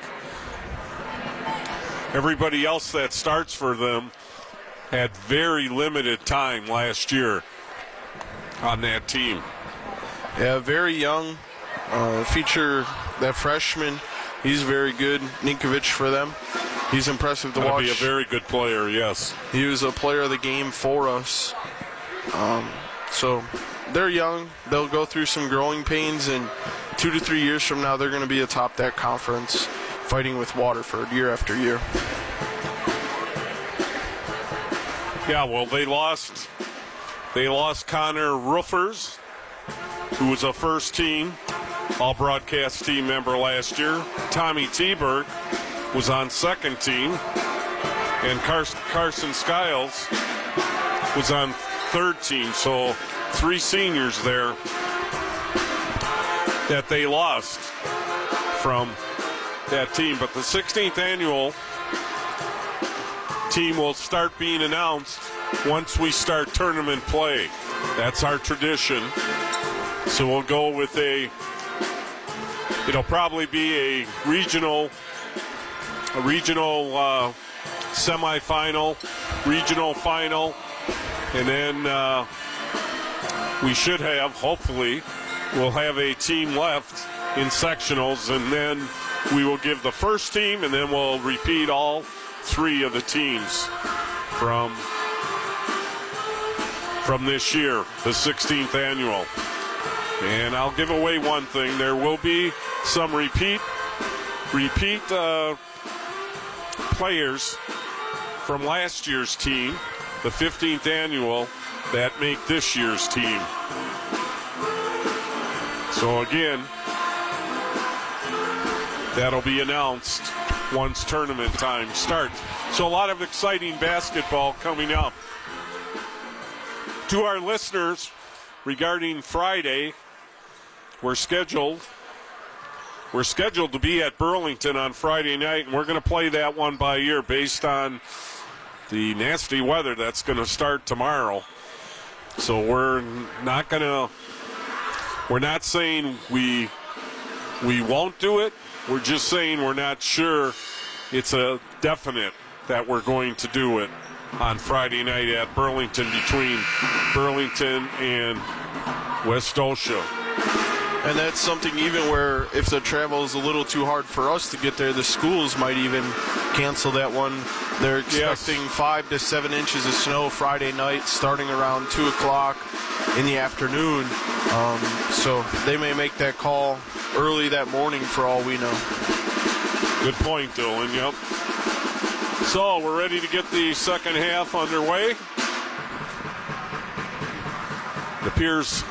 Everybody else that starts for them had very limited time last year on that team. Yeah, very young. Feature that freshman. He's very good. Ninkovic for them. He's impressive to watch. Be a very good player, yes. He was a player of the game for us. So they're young. They'll go through some growing pains, and 2 to 3 years from now, they're going to be atop that conference, fighting with Waterford year after year. Yeah, well, they lost Connor Roofers, who was a first-team all-broadcast team member last year. Tommy Teberg was on second team, and Carson Skiles was on third team. So 3 seniors there that they lost from that team. But the 16th annual team will start being announced once we start tournament play. That's our tradition. So we'll go with it'll probably be a regional semifinal, regional final, and then we should have, hopefully, we'll have a team left in sectionals, and then we will give the first team, and then we'll repeat all three of the teams from this year, the 16th annual. And I'll give away one thing. There will be some repeat players from last year's team, the 15th annual, that make this year's team. So again, that'll be announced once tournament time starts. So a lot of exciting basketball coming up. To our listeners, regarding Friday, we're scheduled to be at Burlington on Friday night, and we're going to play that one by ear based on the nasty weather that's going to start tomorrow. So we're not saying we won't do it. We're just saying we're not sure it's a definite that we're going to do it on Friday night at Burlington, between Burlington and West Osha. And that's something even where if the travel is a little too hard for us to get there, the schools might even cancel that one. They're expecting 5 to 7 inches of snow Friday night, starting around 2 o'clock in the afternoon. So they may make that call early that morning for all we know. Good point, Dylan. Yep. So we're ready to get the second half underway. It appears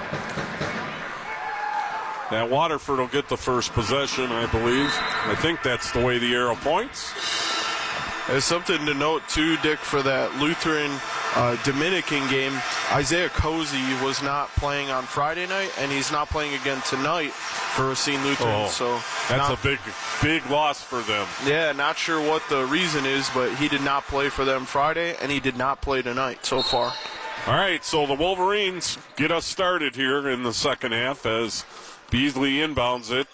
that Waterford will get the first possession, I believe. I think that's the way the arrow points. There's something to note, too, Dick, for that Lutheran Dominican game. Isaiah Cozy was not playing on Friday night, and he's not playing again tonight for Racine Lutheran. So that's a big loss for them. Yeah, not sure what the reason is, but he did not play for them Friday, and he did not play tonight so far. All right, so the Wolverines get us started here in the second half as Beasley inbounds it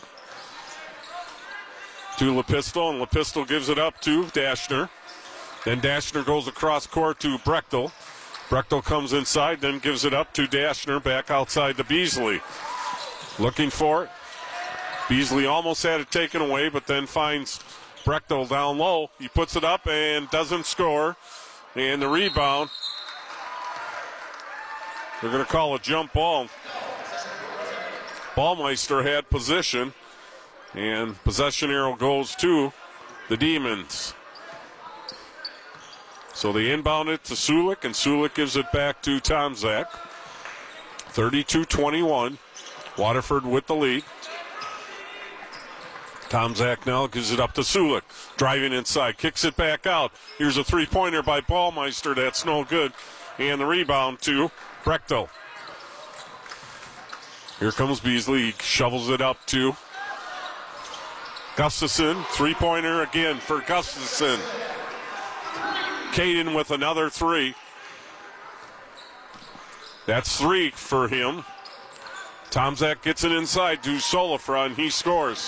to LaPistol, and LaPistol gives it up to Dashner. Then Dashner goes across court to Brechtel. Brechtel comes inside, then gives it up to Dashner, back outside to Beasley. Looking for it. Beasley almost had it taken away, but then finds Brechtel down low. He puts it up and doesn't score. And the rebound, they're going to call a jump ball. Ballmeister had position, and possession arrow goes to the Demons. So they inbound it to Sulik, and Sulik gives it back to Tomzak. 32-21. Waterford with the lead. Tomzak now gives it up to Sulik. Driving inside, kicks it back out. Here's a three-pointer by Ballmeister. That's no good. And the rebound to Brechtel. Here comes Beasley. He shovels it up to Gustafson. Three-pointer again for Gustafson. Caden with another three. That's 3 for him. Tomzak gets it inside to Solifra, and he scores.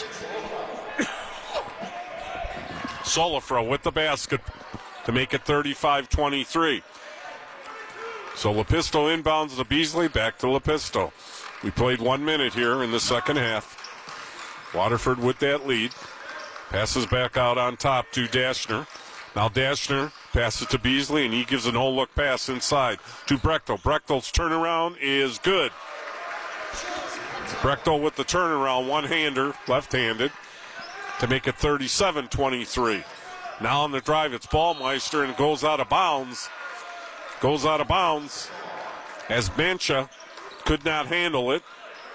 Solifra with the basket to make it 35-23. So LaPistol inbounds to Beasley, back to LaPistol. We played 1 minute here in the second half. Waterford with that lead. Passes back out on top to Dashner. Now Dashner passes to Beasley, and he gives a no-look pass inside to Brechtel. Brechtel's turnaround is good. Brechtel with the turnaround, one-hander, left-handed, to make it 37-23. Now on the drive, it's Ballmeister, and it goes out of bounds. Goes out of bounds as Mancha could not handle it.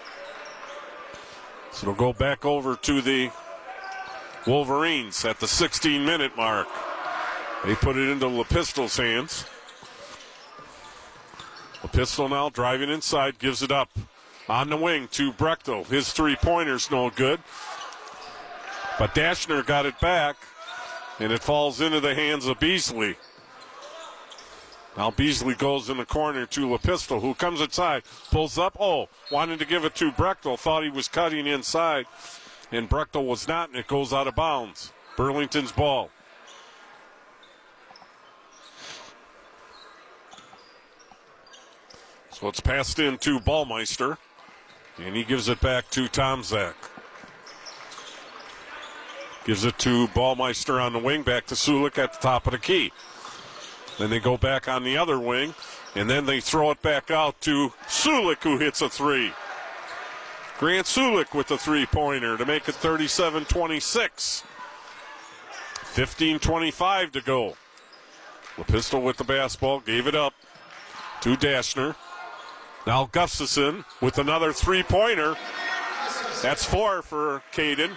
So it'll go back over to the Wolverines at the 16-minute mark. They put it into LaPistol's hands. LaPistol now driving inside, gives it up On the wing to Brechtel. His three-pointer's no good. But Dashner got it back, and it falls into the hands of Beasley. Now Beasley goes in the corner to LaPistol, who comes inside, pulls up. Oh, wanted to give it to Brechtel, thought he was cutting inside, and Brechtel was not, and it goes out of bounds. Burlington's ball. So it's passed in to Ballmeister, and he gives it back to Tomczak. Gives it to Ballmeister on the wing, back to Sulik at the top of the key. Then they go back on the other wing, and then they throw it back out to Sulik, who hits a three. Grant Sulik with the three-pointer to make it 37-26. 15:25 to go. LaPistol with the basketball, gave it up to Dashner. Now Gustafson with another three-pointer. That's 4 for Caden.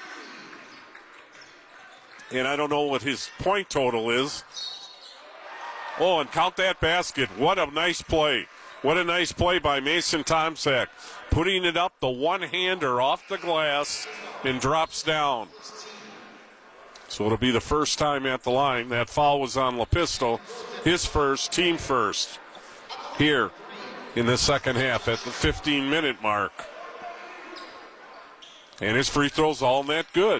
And I don't know what his point total is. Oh, and count that basket. What a nice play. What a nice play by Mason Tomczak. Putting it up, the one-hander off the glass, and drops down. So it'll be the first time at the line. That foul was on LaPistol. His first, team first. Here in the second half at the 15-minute mark. And his free throw's all net good.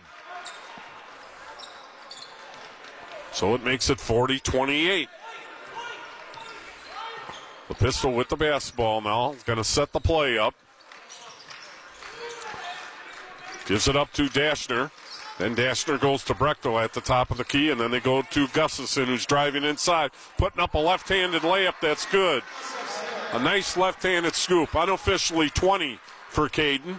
So it makes it 40-28. LaPistol with the basketball now. Going to set the play up. Gives it up to Dashner. Then Dashner goes to Brechtel at the top of the key, and then they go to Gustafson, who's driving inside, putting up a left-handed layup that's good. A nice left-handed scoop. Unofficially 20 for Caden.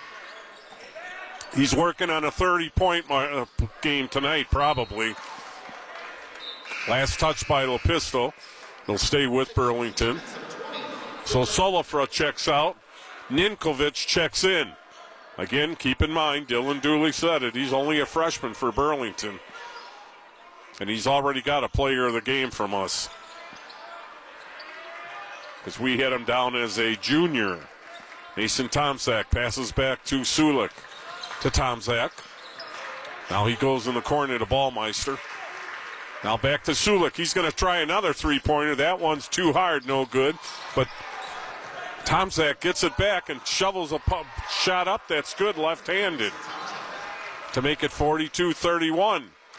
He's working on a 30-point game tonight, probably. Last touch by LaPistol. They'll stay with Burlington. So Solifra checks out. Ninkovic checks in. Again, keep in mind, Dylan Dooley said it, he's only a freshman for Burlington. And he's already got a player of the game from us, because we had him down as a junior. Mason Tomczak passes back to Sulik, to Tomczak. Now he goes in the corner to Ballmeister. Now back to Sulik. He's going to try another three-pointer. That one's too hard, no good. But Tomczak gets it back and shovels a shot up that's good, left-handed, to make it 42-31.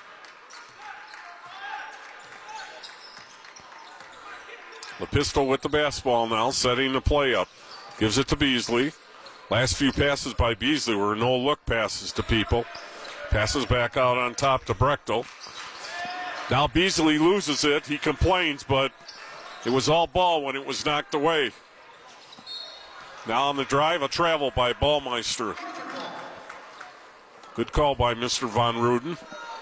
LaPistol with the basketball now, setting the play up. Gives it to Beasley. Last few passes by Beasley were no-look passes to people. Passes back out on top to Brechtel. Now Beasley loses it. He complains, but it was all ball when it was knocked away. Now on the drive, a travel by Ballmeister. Good call by Mr. Von Ruden.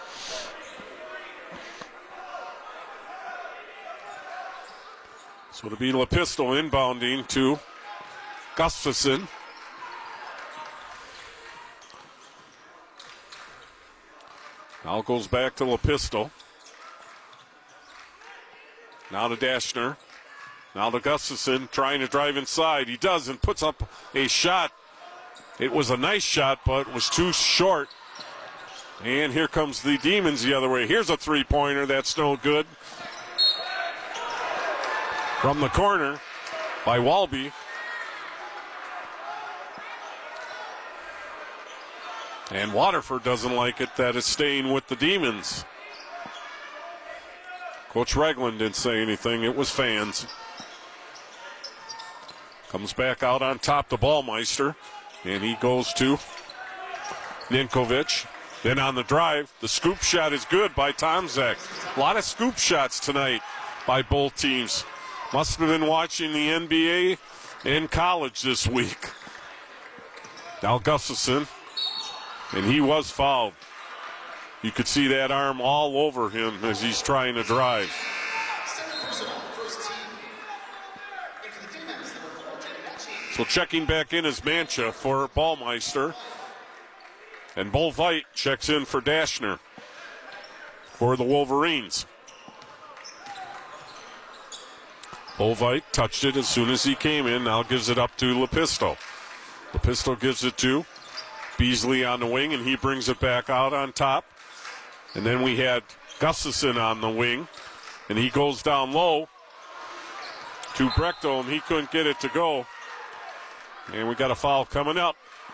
So it'll be LaPistol inbounding to Gustafson. Now goes back to LaPistol. Now to Dashner. Now to Gustafson, trying to drive inside. He does and puts up a shot. It was a nice shot, but was too short. And here comes the Demons the other way. Here's a three-pointer that's no good. From the corner by Walby. And Waterford doesn't like it. That is staying with the Demons. Coach Regland didn't say anything. It was fans. Comes back out on top to Ballmeister. And he goes to Ninkovic. Then on the drive, the scoop shot is good by Tomczak. A lot of scoop shots tonight by both teams. Must have been watching the NBA in college this week. Now Gustafson. And he was fouled. You could see that arm all over him as he's trying to drive. So checking back in is Mancha for Ballmeister. And Bolvite checks in for Dashner for the Wolverines. Bolvite touched it as soon as he came in. Now gives it up to LaPistol. The pistol gives it to Beasley on the wing, and he brings it back out on top. And then we had Gustafson on the wing, and he goes down low to Brechtel, and he couldn't get it to go. And we got a foul coming up.